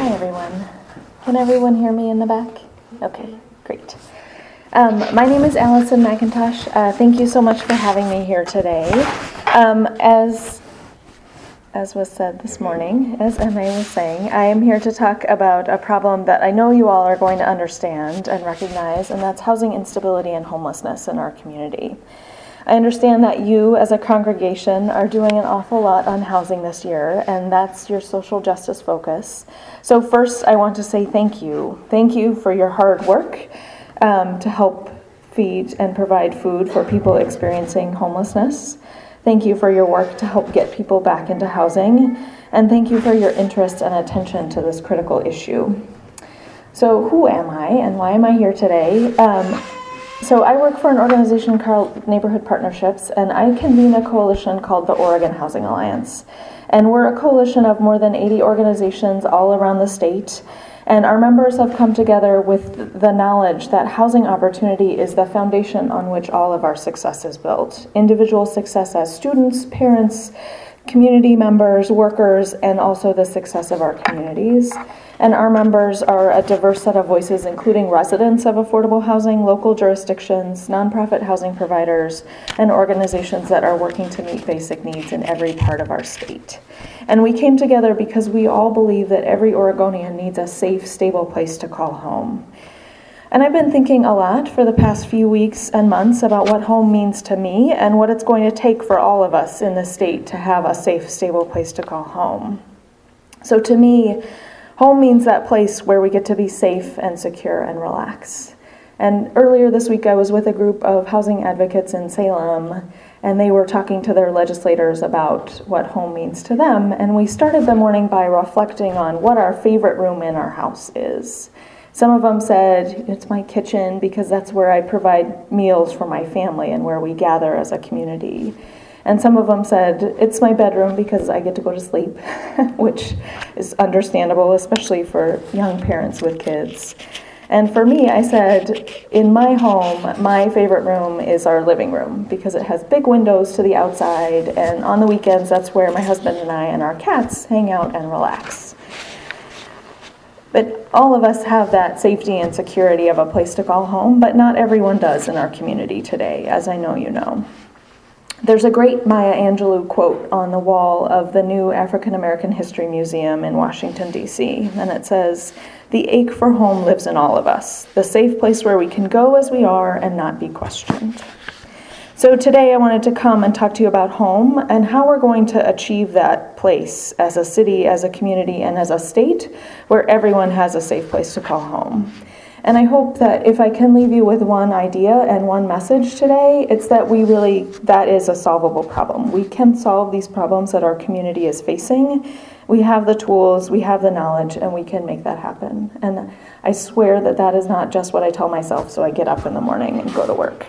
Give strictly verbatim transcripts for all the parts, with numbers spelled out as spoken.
Hi, everyone. Can everyone hear me in the back? Okay, great. Um, my name is Allison McIntosh. Uh, thank you so much for having me here today. Um, as, as was said this morning, as Emma was saying, I am here to talk about a problem that I know you all are going to understand and recognize, and that's housing instability and homelessness in our community. I understand that you, as a congregation, are doing an awful lot on housing this year, and that's your social justice focus. So first, I want to say thank you. Thank you for your hard work um, to help feed and provide food for people experiencing homelessness. Thank you for your work to help get people back into housing, and thank you for your interest and attention to this critical issue. So who am I, and why am I here today? Um, So I work for an organization called Neighborhood Partnerships, and I convene a coalition called the Oregon Housing Alliance. And we're a coalition of more than eighty organizations all around the state, and our members have come together with the knowledge that housing opportunity is the foundation on which all of our success is built. Individual success as students, parents, community members, workers, and also the success of our communities. And our members are a diverse set of voices, including residents of affordable housing, local jurisdictions, nonprofit housing providers, and organizations that are working to meet basic needs in every part of our state. And we came together because we all believe that every Oregonian needs a safe, stable place to call home. And I've been thinking a lot for the past few weeks and months about what home means to me and what it's going to take for all of us in the state to have a safe, stable place to call home. So to me, home means that place where we get to be safe and secure and relax. And earlier this week, I was with a group of housing advocates in Salem, and they were talking to their legislators about what home means to them. And we started the morning by reflecting on what our favorite room in our house is. Some of them said, it's my kitchen because that's where I provide meals for my family and where we gather as a community. And some of them said, it's my bedroom because I get to go to sleep, which is understandable, especially for young parents with kids. And for me, I said, in my home, my favorite room is our living room because it has big windows to the outside, and on the weekends, that's where my husband and I and our cats hang out and relax. But all of us have that safety and security of a place to call home, but not everyone does in our community today, as I know you know. There's a great Maya Angelou quote on the wall of the new African American History Museum in Washington, D C, and it says, "The ache for home lives in all of us, the safe place where we can go as we are and not be questioned." So today I wanted to come and talk to you about home and how we're going to achieve that place as a city, as a community, and as a state where everyone has a safe place to call home. And I hope that if I can leave you with one idea and one message today, it's that we really, that is a solvable problem. We can solve these problems that our community is facing. We have the tools, we have the knowledge, and we can make that happen. And I swear that that is not just what I tell myself, so I get up in the morning and go to work.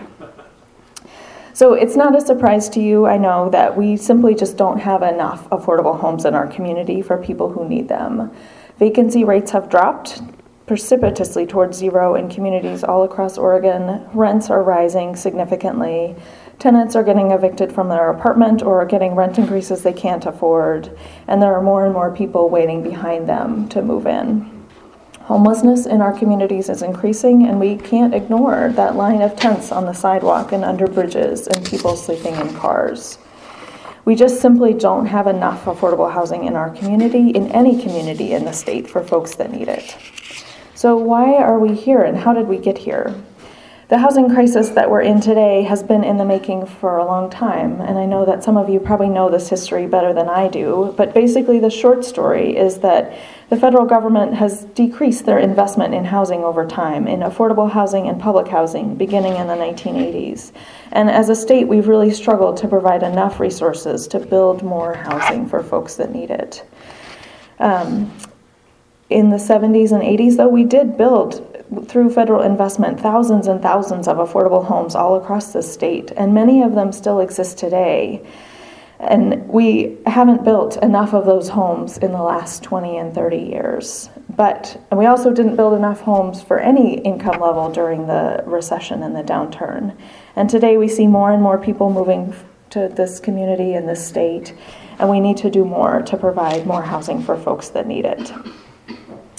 So it's not a surprise to you, I know, that we simply just don't have enough affordable homes in our community for people who need them. Vacancy rates have dropped precipitously towards zero in communities all across Oregon. Rents are rising significantly. Tenants are getting evicted from their apartment or are getting rent increases they can't afford. And there are more and more people waiting behind them to move in. Homelessness in our communities is increasing, and we can't ignore that line of tents on the sidewalk and under bridges and people sleeping in cars. We just simply don't have enough affordable housing in our community, in any community in the state, for folks that need it. So why are we here, and how did we get here? The housing crisis that we're in today has been in the making for a long time, and I know that some of you probably know this history better than I do, but basically the short story is that the federal government has decreased their investment in housing over time, in affordable housing and public housing, beginning in the nineteen eighties. And as a state, we've really struggled to provide enough resources to build more housing for folks that need it. Um, in the seventies and eighties, though, we did build, through federal investment, thousands and thousands of affordable homes all across the state, and many of them still exist today. And we haven't built enough of those homes in the last twenty and thirty years. But we also didn't build enough homes for any income level during the recession and the downturn. And today we see more and more people moving to this community and this state, and we need to do more to provide more housing for folks that need it.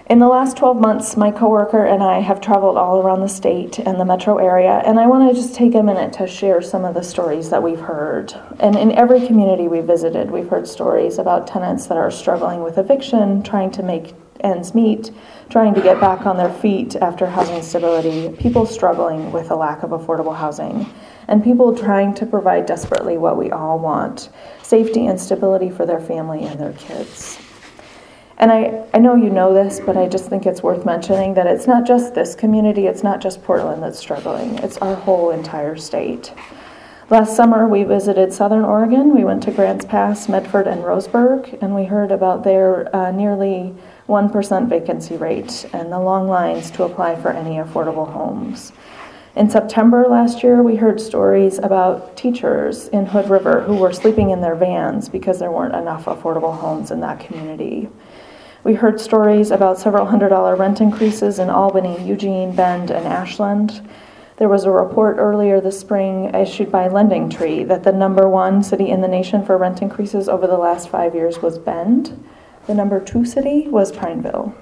In the last twelve months, my coworker and I have traveled all around the state and the metro area, and I want to just take a minute to share some of the stories that we've heard. And in every community we visited, we've heard stories about tenants that are struggling with eviction, trying to make ends meet, trying to get back on their feet after housing instability, people struggling with a lack of affordable housing, and people trying to provide desperately what we all want, safety and stability for their family and their kids. And I, I know you know this, but I just think it's worth mentioning that it's not just this community, it's not just Portland that's struggling, it's our whole entire state. Last summer, we visited Southern Oregon. We went to Grants Pass, Medford, and Roseburg, and we heard about their uh, nearly one percent vacancy rate and the long lines to apply for any affordable homes. In September last year, we heard stories about teachers in Hood River who were sleeping in their vans because there weren't enough affordable homes in that community. We heard stories about several hundred dollar rent increases in Albany, Eugene, Bend, and Ashland. There was a report earlier this spring issued by Lending Tree that the number one city in the nation for rent increases over the last five years was Bend. The number two city was Prineville.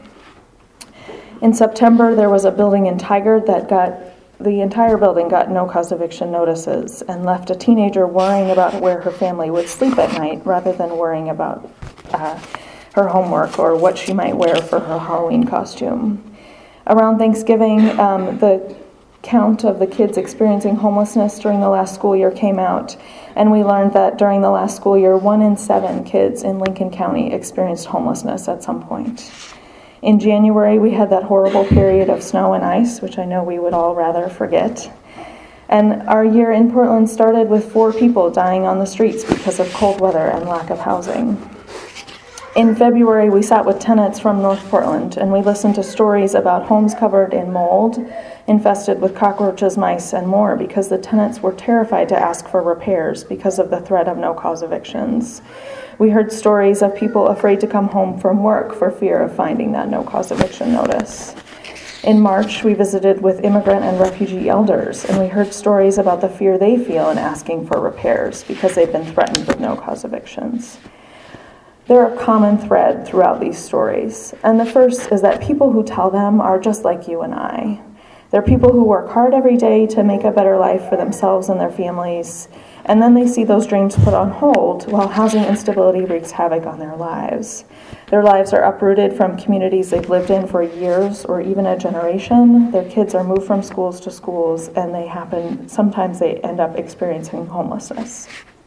In September, there was a building in Tigard that got, the entire building got no-cause eviction notices and left a teenager worrying about where her family would sleep at night rather than worrying about uh, her homework or what she might wear for her Halloween costume. Around Thanksgiving, um, the count of the kids experiencing homelessness during the last school year came out, and we learned that during the last school year, one in seven kids in Lincoln County experienced homelessness at some point. In January, we had that horrible period of snow and ice, which I know we would all rather forget. And our year in Portland started with four people dying on the streets because of cold weather and lack of housing. In February, we sat with tenants from North Portland, and we listened to stories about homes covered in mold, infested with cockroaches, mice, and more because the tenants were terrified to ask for repairs because of the threat of no-cause evictions. We heard stories of people afraid to come home from work for fear of finding that no-cause eviction notice. In March, we visited with immigrant and refugee elders, and we heard stories about the fear they feel in asking for repairs because they've been threatened with no-cause evictions. There are a common thread throughout these stories, and the first is that people who tell them are just like you and I. They're people who work hard every day to make a better life for themselves and their families, and then they see those dreams put on hold while housing instability wreaks havoc on their lives. Their lives are uprooted from communities they've lived in for years or even a generation. Their kids are moved from schools to schools, and they happen, sometimes they end up experiencing homelessness.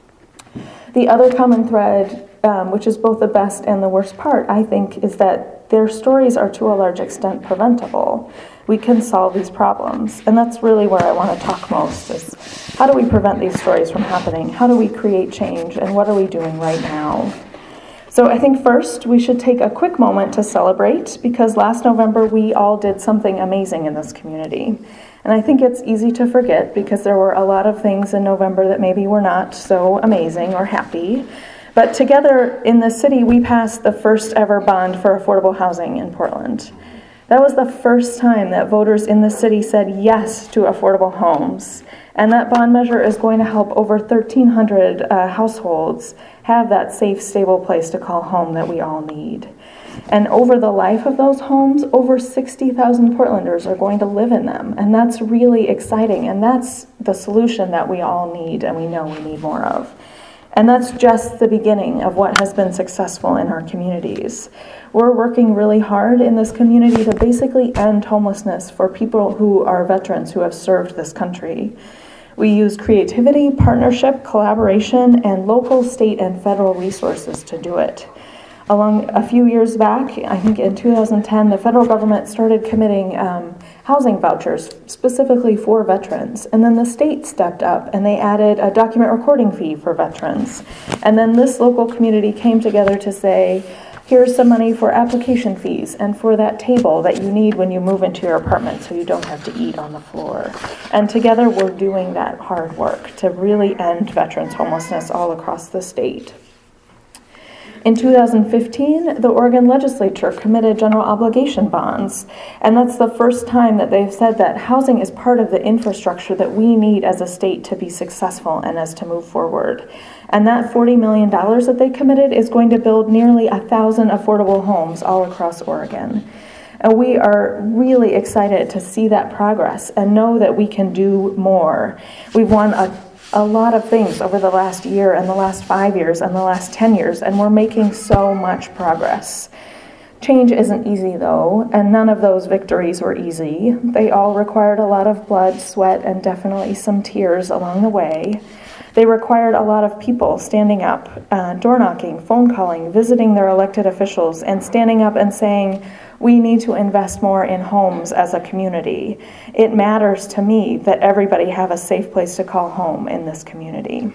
The other common thread, um, which is both the best and the worst part, I think, is that their stories are to a large extent preventable. We can solve these problems, and that's really where I want to talk most, is how do we prevent these stories from happening? How do we create change, and what are we doing right now? So I think first we should take a quick moment to celebrate, because last November we all did something amazing in this community. And I think it's easy to forget because there were a lot of things in November that maybe were not so amazing or happy. But together in the city, we passed the first ever bond for affordable housing in Portland. That was the first time that voters in the city said yes to affordable homes. And that bond measure is going to help over thirteen hundred uh, households have that safe, stable place to call home that we all need. And over the life of those homes, over sixty thousand Portlanders are going to live in them. And that's really exciting. And that's the solution that we all need and we know we need more of. And that's just the beginning of what has been successful in our communities. We're working really hard in this community to basically end homelessness for people who are veterans who have served this country. We use creativity, partnership, collaboration, and local, state, and federal resources to do it. Along a few years back, I think in two thousand ten, the federal government started committing um, housing vouchers specifically for veterans. And then the state stepped up and they added a document recording fee for veterans. And then this local community came together to say, here's some money for application fees and for that table that you need when you move into your apartment so you don't have to eat on the floor. And together we're doing that hard work to really end veterans' homelessness all across the state. In two thousand fifteen, the Oregon legislature committed general obligation bonds, and that's the first time that they've said that housing is part of the infrastructure that we need as a state to be successful and as to move forward. And that forty million dollars that they committed is going to build nearly one thousand affordable homes all across Oregon. And we are really excited to see that progress and know that we can do more. We've won a, a lot of things over the last year and the last five years and the last ten years, and we're making so much progress. Change isn't easy, though, and none of those victories were easy. They all required a lot of blood, sweat, and definitely some tears along the way. They required a lot of people standing up, uh, door knocking, phone calling, visiting their elected officials, and standing up and saying, we need to invest more in homes as a community. It matters to me that everybody have a safe place to call home in this community.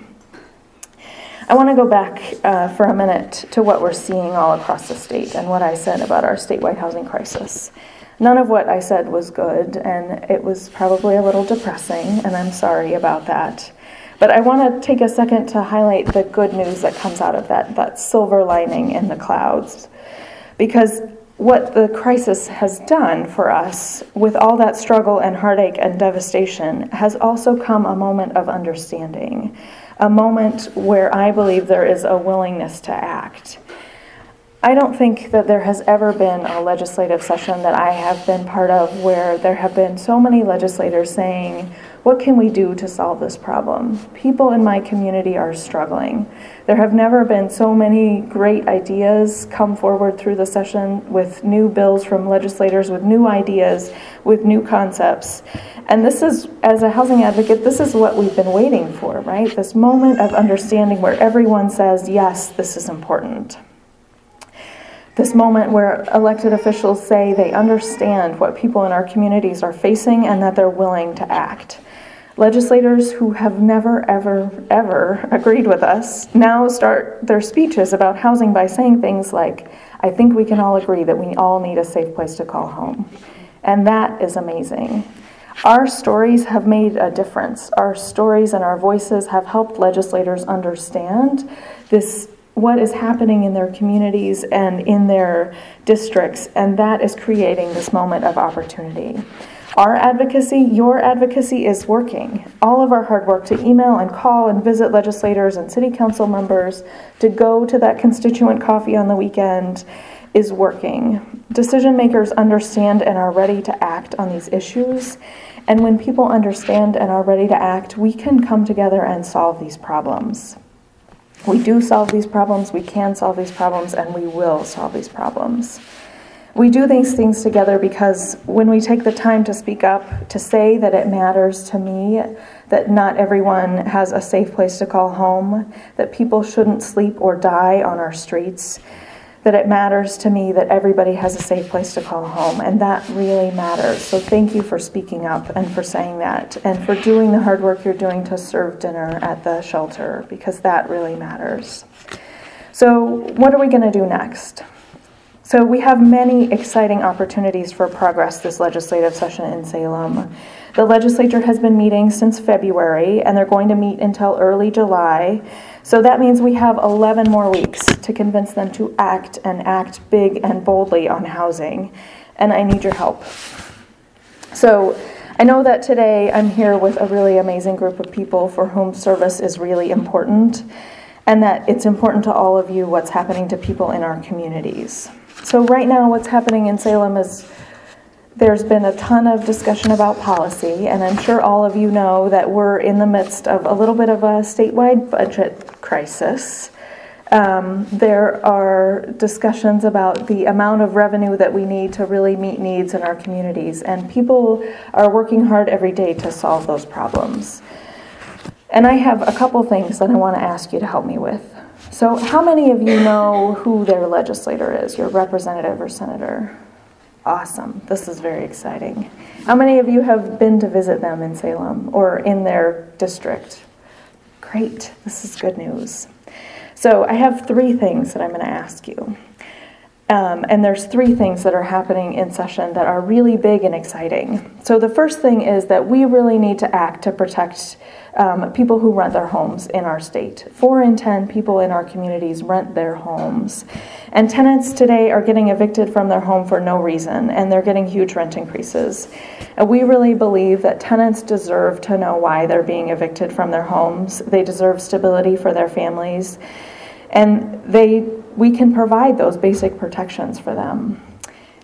I want to go back uh, for a minute to what we're seeing all across the state and what I said about our statewide housing crisis. None of what I said was good, and it was probably a little depressing, and I'm sorry about that. But I want to take a second to highlight the good news that comes out of that, that silver lining in the clouds. Because what the crisis has done for us, with all that struggle and heartache and devastation, has also come a moment of understanding, a moment where I believe there is a willingness to act. I don't think that there has ever been a legislative session that I have been part of where there have been so many legislators saying, what can we do to solve this problem? People in my community are struggling. There have never been so many great ideas come forward through the session with new bills from legislators, with new ideas, with new concepts. And this is, as a housing advocate, this is what we've been waiting for, right? This moment of understanding where everyone says, yes, this is important. This moment where elected officials say they understand what people in our communities are facing and that they're willing to act. Legislators who have never, ever, ever agreed with us now start their speeches about housing by saying things like, I think we can all agree that we all need a safe place to call home. And that is amazing. Our stories have made a difference. Our stories and our voices have helped legislators understand this, what is happening in their communities and in their districts, and that is creating this moment of opportunity. Our advocacy, your advocacy is working. All of our hard work to email and call and visit legislators and city council members, to go to that constituent coffee on the weekend, is working. Decision makers understand and are ready to act on these issues. And when people understand and are ready to act, we can come together and solve these problems. We do solve these problems, we can solve these problems, and we will solve these problems. We do these things together because when we take the time to speak up, to say that it matters to me, that not everyone has a safe place to call home, that people shouldn't sleep or die on our streets, that it matters to me that everybody has a safe place to call home, and that really matters. So thank you for speaking up and for saying that, and for doing the hard work you're doing to serve dinner at the shelter, because that really matters. So what are we going to do next? So we have many exciting opportunities for progress this legislative session in Salem. The legislature has been meeting since February, and they're going to meet until early July. So that means we have eleven more weeks to convince them to act and act big and boldly on housing. And I need your help. So I know that today I'm here with a really amazing group of people for whom service is really important, and that it's important to all of you what's happening to people in our communities. So right now what's happening in Salem is there's been a ton of discussion about policy, and I'm sure all of you know that we're in the midst of a little bit of a statewide budget crisis. Um, there are discussions about the amount of revenue that we need to really meet needs in our communities, and people are working hard every day to solve those problems. And I have a couple things that I want to ask you to help me with. So how many of you know who their legislator is, your representative or senator? Awesome. This is very exciting. How many of you have been to visit them in Salem or in their district? Great. This is good news. So I have three things that I'm going to ask you. Um, and there's three things that are happening in session that are really big and exciting. So the first thing is that we really need to act to protect um, people who rent their homes in our state. Four in ten people in our communities rent their homes. And tenants today are getting evicted from their home for no reason, and they're getting huge rent increases. And we really believe that tenants deserve to know why they're being evicted from their homes. They deserve stability for their families. And they, we can provide those basic protections for them.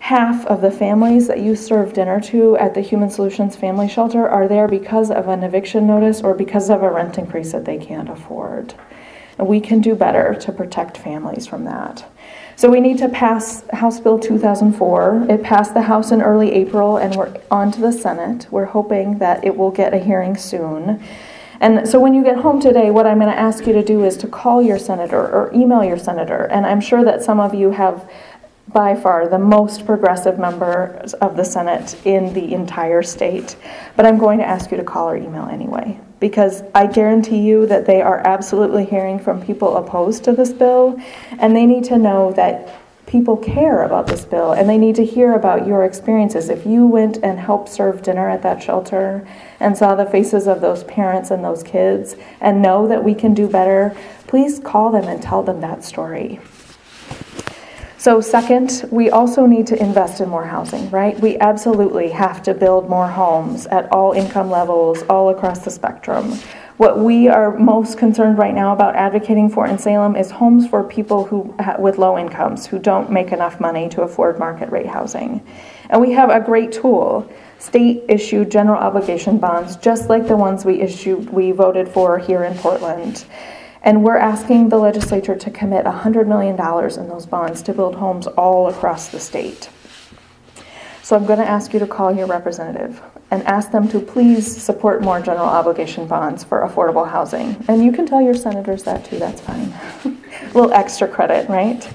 half of the families that you serve dinner to at the Human Solutions Family Shelter are there because of an eviction notice or because of a rent increase that they can't afford. And we can do better to protect families from that. So we need to pass House Bill two thousand four. It passed the House in early April, and we're on to the Senate. We're hoping that it will get a hearing soon. And so when you get home today, what I'm going to ask you to do is to call your senator or email your senator. And I'm sure that some of you have by far the most progressive members of the Senate in the entire state. But I'm going to ask you to call or email anyway, because I guarantee you that they are absolutely hearing from people opposed to this bill, and they need to know that people care about this bill, and they need to hear about your experiences. If you went and helped serve dinner at that shelter and saw the faces of those parents and those kids and know that we can do better, please call them and tell them that story. So second, we also need to invest in more housing, right? We absolutely have to build more homes at all income levels, all across the spectrum. What we are most concerned right now about advocating for in Salem is homes for people who with low incomes, who don't make enough money to afford market rate housing. And we have a great tool, state-issued general obligation bonds, just like the ones we issued, we voted for here in Portland. And we're asking the legislature to commit one hundred million dollars in those bonds to build homes all across the state. So I'm going to ask you to call your representative and ask them to please support more general obligation bonds for affordable housing. And you can tell your senators that too, that's fine. A little extra credit, right?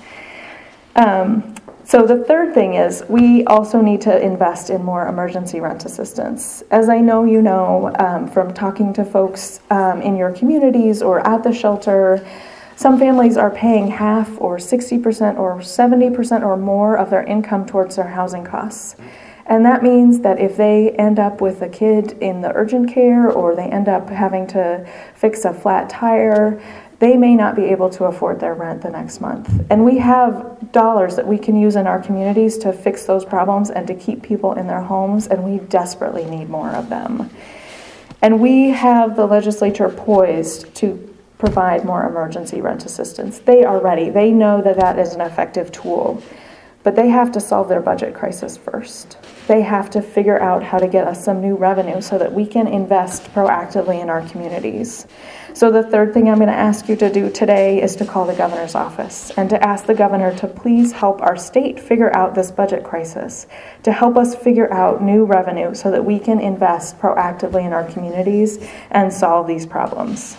Um, so the third thing is we also need to invest in more emergency rent assistance. As I know you know um, from talking to folks um, in your communities or at the shelter, some families are paying half or sixty percent or seventy percent or more of their income towards their housing costs. And that means that if they end up with a kid in the urgent care or they end up having to fix a flat tire, they may not be able to afford their rent the next month. And we have dollars that we can use in our communities to fix those problems and to keep people in their homes, and we desperately need more of them. And we have the legislature poised to provide more emergency rent assistance. They are ready. They know that that is an effective tool. But they have to solve their budget crisis first. They have to figure out how to get us some new revenue so that we can invest proactively in our communities. So the third thing I'm going to ask you to do today is to call the governor's office and to ask the governor to please help our state figure out this budget crisis, to help us figure out new revenue so that we can invest proactively in our communities and solve these problems.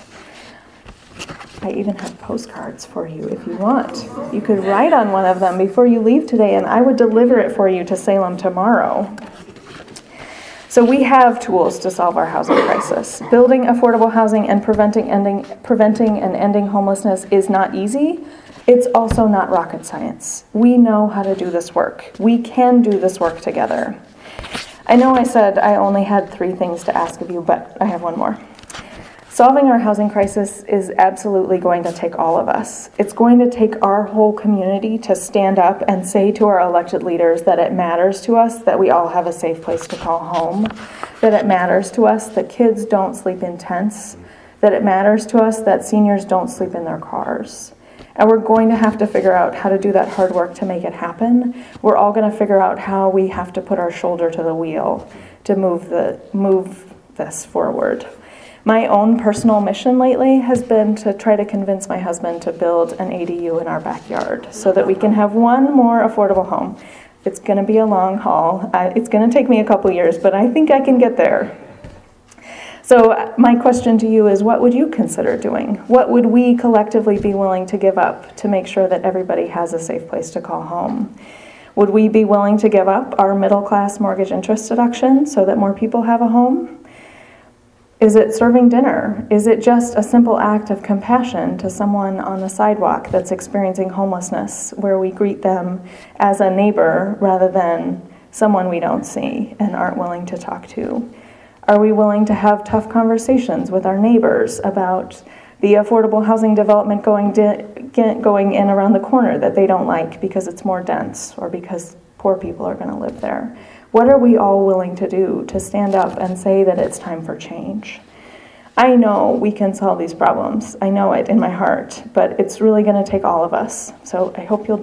I even have postcards for you if you want. You could write on one of them before you leave today, and I would deliver it for you to Salem tomorrow. So we have tools to solve our housing crisis. Building affordable housing and preventing ending preventing and ending homelessness is not easy. It's also not rocket science. We know how to do this work. We can do this work together. I know I said I only had three things to ask of you, but I have one more. Solving our housing crisis is absolutely going to take all of us. It's going to take our whole community to stand up and say to our elected leaders that it matters to us that we all have a safe place to call home, that it matters to us that kids don't sleep in tents, that it matters to us that seniors don't sleep in their cars. And we're going to have to figure out how to do that hard work to make it happen. We're all going to figure out how we have to put our shoulder to the wheel to move the move this forward. My own personal mission lately has been to try to convince my husband to build an A D U in our backyard so that we can have one more affordable home. It's going to be a long haul. Uh, it's going to take me a couple years, but I think I can get there. So my question to you is, what would you consider doing? What would we collectively be willing to give up to make sure that everybody has a safe place to call home? Would we be willing to give up our middle-class mortgage interest deduction so that more people have a home? Is it serving dinner? Is it just a simple act of compassion to someone on the sidewalk that's experiencing homelessness, where we greet them as a neighbor rather than someone we don't see and aren't willing to talk to? Are we willing to have tough conversations with our neighbors about the affordable housing development going, di- going in around the corner that they don't like because it's more dense or because poor people are going to live there? What are we all willing to do to stand up and say that it's time for change? I know we can solve these problems. I know it in my heart, but it's really going to take all of us. So I hope you'll